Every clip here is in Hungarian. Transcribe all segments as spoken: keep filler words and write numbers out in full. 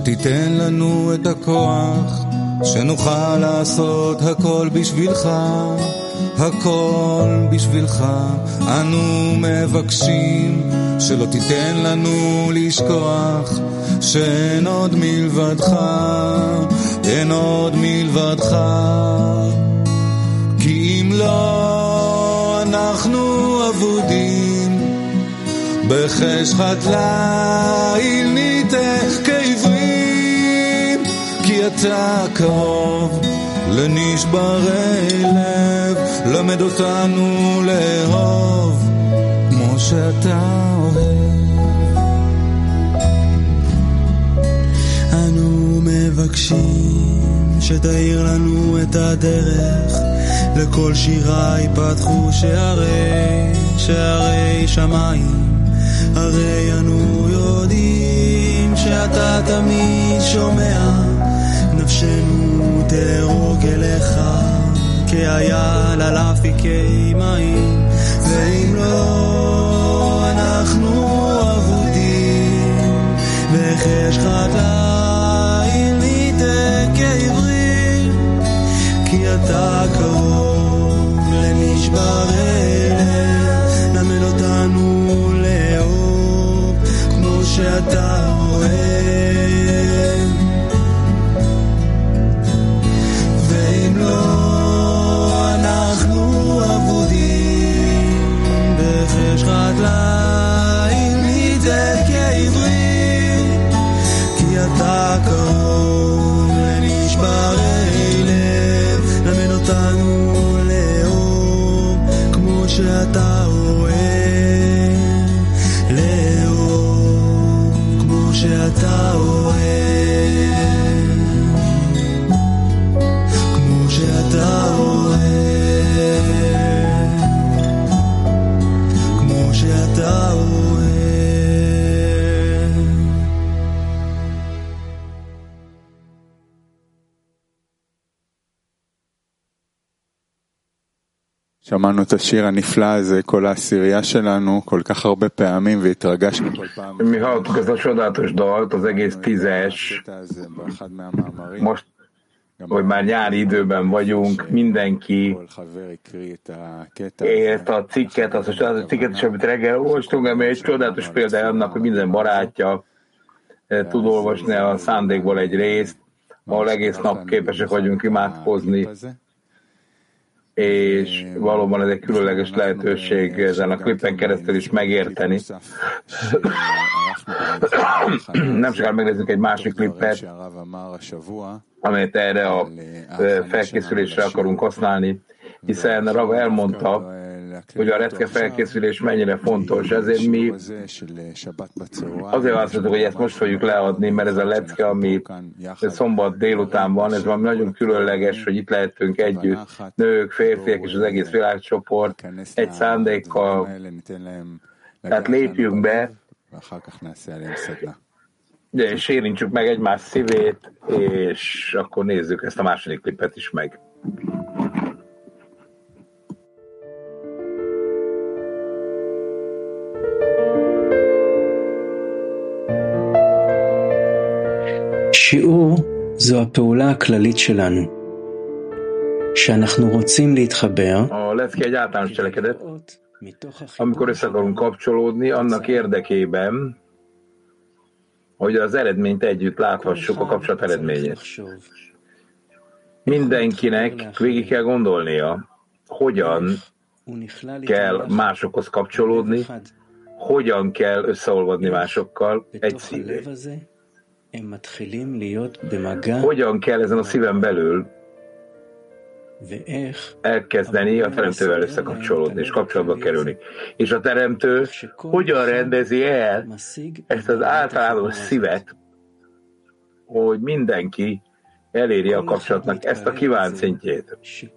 שתיתן לנו את הכוח, שנוכל לעשות הכל בשבילך, הכל בשבילך. אנו מבקשים שלא תיתן לנו לשכוח, שאין עוד מלבדך, אין עוד מלבדך. כי אם לא אנחנו אבודים בחשכת ליל ניתך כעברים, כי אתה קרוב לנשברי לב, למד אותנו לאהוב כמו שאתה אוהב. אנו מבקשים שתאיר לנו את הדרך, לכל שירה ייפתחו שערי, שערי שמיים. הרי אנו יודעים שאתה תמיד שומע, נפשנו תרוג אליך כאייל על אפיקי מים. ואם לא אנחנו אבודים בחשכת ליל ניתן כעברים, כי אתה קרוב לנשברי לב, למד אותנו לאהוב כמו שאתה אוהב. ואם לא אנחנו אבודים בחשכת ליל ניתן כעברים, כי אתה קרוב לנשברי לב, למד אותנו לאהוב כמו שאתה אוהב, לאהוב כמו שאתה אוהב, כמו שאתה אוהב, כמו שאתה אוהב. שמענו את השיר הנפלא הזה, כל העשירייה שלנו, כל כך הרבה פעמים, והתרגשנו כל פעם. Mi hallottuk ezt a csodálatos dalt, az egész tízes. Most, hogy már nyári időben vagyunk, mindenki ezt a cikket, azt a csodálatos cikket is, amit reggel olvastunk, ami egy csodálatos példája annak, hogy minden barátja tud olvasni a szándékból egy részt, ahol egész nap képesek vagyunk imádkozni, és valóban ez egy különleges lehetőség ezen a klippen keresztül is megérteni. Nem sokára megnézzük egy másik klippet, amelyet erre a felkészülésre akarunk használni, hiszen Rava elmondta, hogy a lecke felkészülés mennyire fontos, ezért mi azért választottuk, hogy ezt most fogjuk leadni, mert ez a lecke, ami szombat délután van, ez valami nagyon különleges, hogy itt lehetünk együtt, nők, férfiak és az egész világcsoport, egy szándékkal, tehát lépjünk be, és érintsük meg egymás szívét, és akkor nézzük ezt a második klipet is meg. שיעור זו הפעולה הכללית שלנו, שאנחנו רוצים להתחבר. A lecke egy általános cselekedet, amikor össze akarunk kapcsolódni, annak érdekében, hogy az eredményt együtt láthassuk, a kapcsolat eredményét. Mindenkinek végig kell gondolnia, hogyan kell másokhoz kapcsolódni, hogyan kell összeolvadni másokkal egy szívvé. Hogyan kell ezen a szíven belül elkezdeni a teremtővel összekapcsolódni és kapcsolatba kerülni. És a teremtő hogyan rendezi el ezt az általános szívet, hogy mindenki eléri a kapcsolatnak ezt a kívánt szintjét.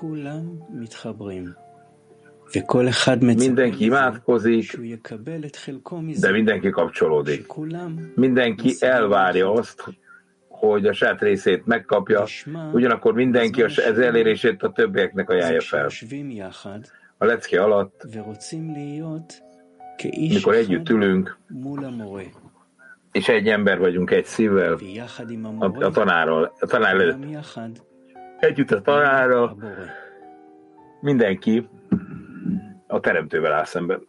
Mindenki imádkozik, de mindenki kapcsolódik. Mindenki elvárja azt, hogy a saját részét megkapja, ugyanakkor mindenki az elérését a többieknek ajánlja fel. A lecke alatt, mikor együtt ülünk, és egy ember vagyunk egy szívvel, a, a tanárral, a tanár előtt. Együtt a tanárral, mindenki a teremtővel áll szemben.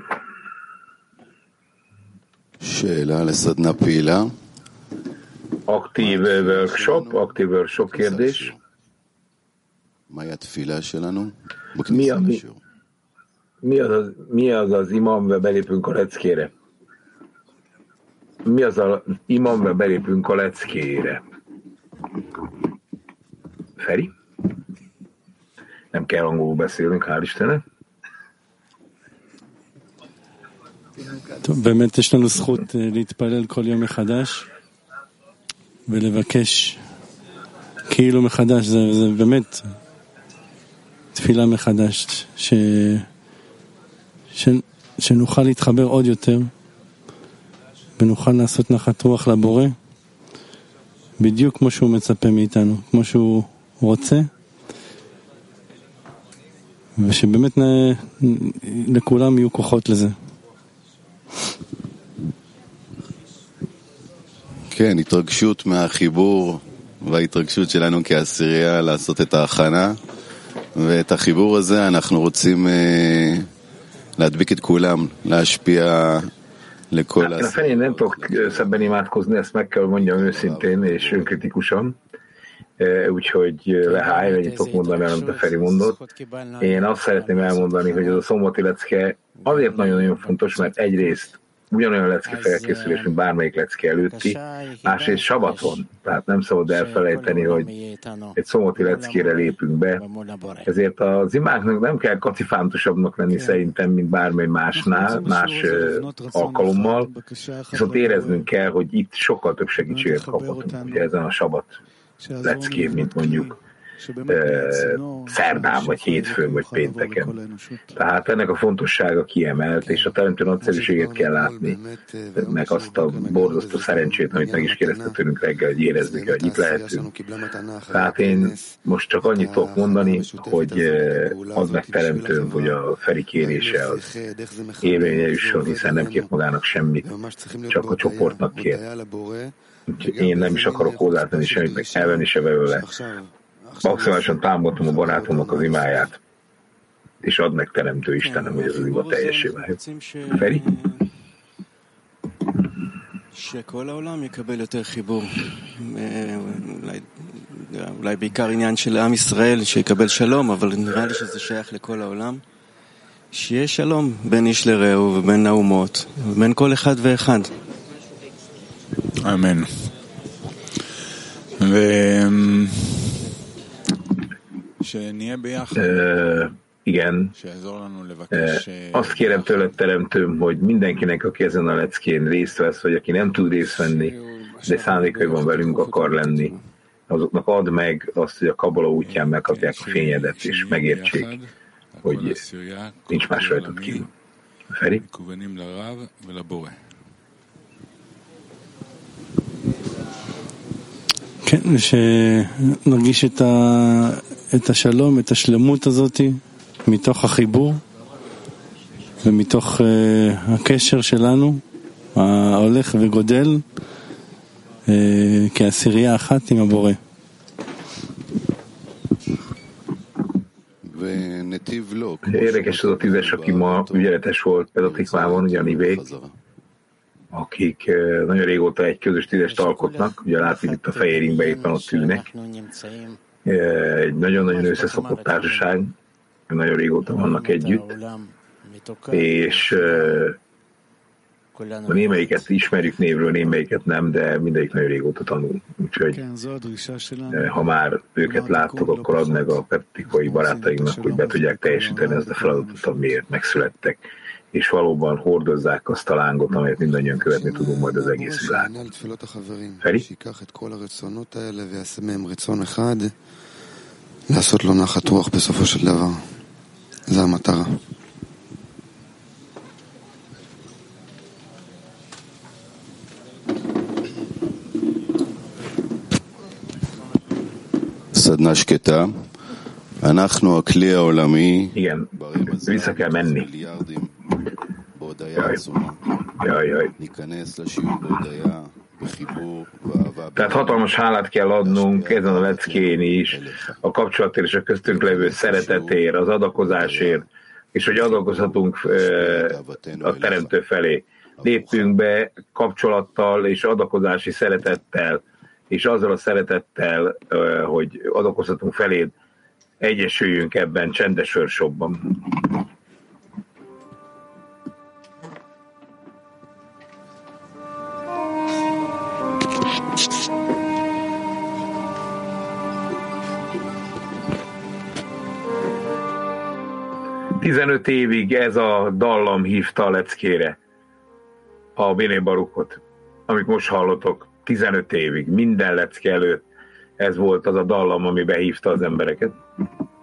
שאלה לסדנה פעילה. Aktív workshop, aktív workshop kérdés. מהי התפילה שלנו? Mi az, mi, az az, mi az az imambe belépünk a leckére? Mi az az imambe belépünk a leckére? Feri? Nem kell angolul beszélnünk, hál' Istennek. טוב, באמת יש לנו זכות להתפלל כל יום מחדש ולבקש כאילו מחדש, זה, זה באמת תפילה מחדש, ש, ש, שנוכל להתחבר עוד יותר ונוכל לעשות נחת רוח לבורא בדיוק כמו שהוא מצפה מאיתנו, כמו שהוא רוצה, ושבאמת נ, לכולם יהיו כוחות לזה. כן, התרגשות מהחיבור וההתרגשות שלנו כעשירייה לעשות את ההכנה, ואת החיבור הזה אנחנו רוצים אה, להדביק את כולם, להשפיע לכל a felén nem tudok szebben imádkozni, ezt meg kell mondjam őszintén és önkritikusan, úgyhogy lehány, ennyit tudok mondani, amit a Feri mondott. Én azt szeretném elmondani, hogy ez a szombati lecke azért nagyon-nagyon fontos, mert egyrészt ugyanolyan lecke felkészülés, mint bármelyik lecke előtti, másrészt sabaton, tehát nem szabad elfelejteni, hogy egy szombati leckére lépünk be, ezért az imáknak nem kell kacifántosabbnak lenni szerintem, mint bármely másnál, más alkalommal, viszont éreznünk kell, hogy itt sokkal több segítséget kaphatunk, ugye ezen a sabat leckén, mint mondjuk szerdán, vagy hétfőn, vagy pénteken. Tehát ennek a fontossága kiemelt, és a teremtő nagyszerűséget kell látni, meg azt a borzasztó szerencsét, amit meg is kérdezte tőlünk reggel, hogy érezzük, hogy itt lehetünk. Tehát én most csak annyit tudok mondani, hogy az meg teremtőnk, hogy a Feri kérése az érvényre jusson, hiszen nem kért magának semmit, csak a csoportnak kér. Úgyhogy én nem is akarok hozzátenni semmit, meg elvenni se belőle. Maximálisan támogatom a barátomnak az imáját, és ad meg teremtő Istenem, hogy ez az ima teljesé váljon. Feri? שכל העולם יקבל יותר חיבור, אולי, אולי בעיקר עניין של עם ישראל שיקבל שלום, אבל נראה לי שזה שייך לכל העולם, שיהיה שלום בין איש לרעהו ובין האומות, בין כל אחד ואחד. אמן. ו... Uh, igen. Uh, azt kérem tőled, teremtőm, hogy mindenkinek, aki ezen a leckén részt vesz, vagy aki nem tud részt venni, de szándékaiban velünk akar lenni, azoknak add meg azt, hogy a kabala útján megkapják a fényedet, és megértsék, hogy nincs más rajtad kívül. Feri? כן, שנרגיש את, ה, את השלום, את השלמות הזאת, מתוך החיבור ומתוך uh, הקשר שלנו, ההולך וגודל, uh, כעשירייה אחת עם הבורא. Érdekes az a tízes, aki ma ügyeletes volt Pedatikvában, ugye a Nivék, akik nagyon régóta egy közös tízest alkotnak, ugye látjuk itt a fejérinkben éppen ott ülnek. Egy nagyon-nagyon összeszokott társaság, nagyon régóta vannak együtt, és a némelyiket ismerjük névről, némelyiket nem, de mindegyik nagyon régóta tanul. Úgyhogy ha már őket láttok, akkor add meg a peptikai barátainknak, hogy be tudják teljesíteni ezt a feladatot, amiért megszülettek, és valóban hordozzák azt a lángot, amelyet mindannyian követni tudunk majd az egész világon. Feri? לעשות לו נחת רוח בסופו של דבר. זה המטרה. סדנה שקטה. אנחנו הכלי העולמי. Igen, vissza kell menni. Jaj. Jaj, jaj. Tehát hatalmas hálát kell adnunk ezen a leckén is, a kapcsolatért és a köztünk levő szeretetért, az adakozásért, és hogy adakozhatunk a Teremtő felé. Lépünk be kapcsolattal és adakozási szeretettel, és azzal a szeretettel, hogy adakozhatunk feléd, egyesüljünk ebben csendes workshopban. tizenöt évig ez a dallam hívta a leckére a Béné Barukot, amit most hallotok. tizenöt évig, minden lecke előtt ez volt az a dallam, ami behívta az embereket.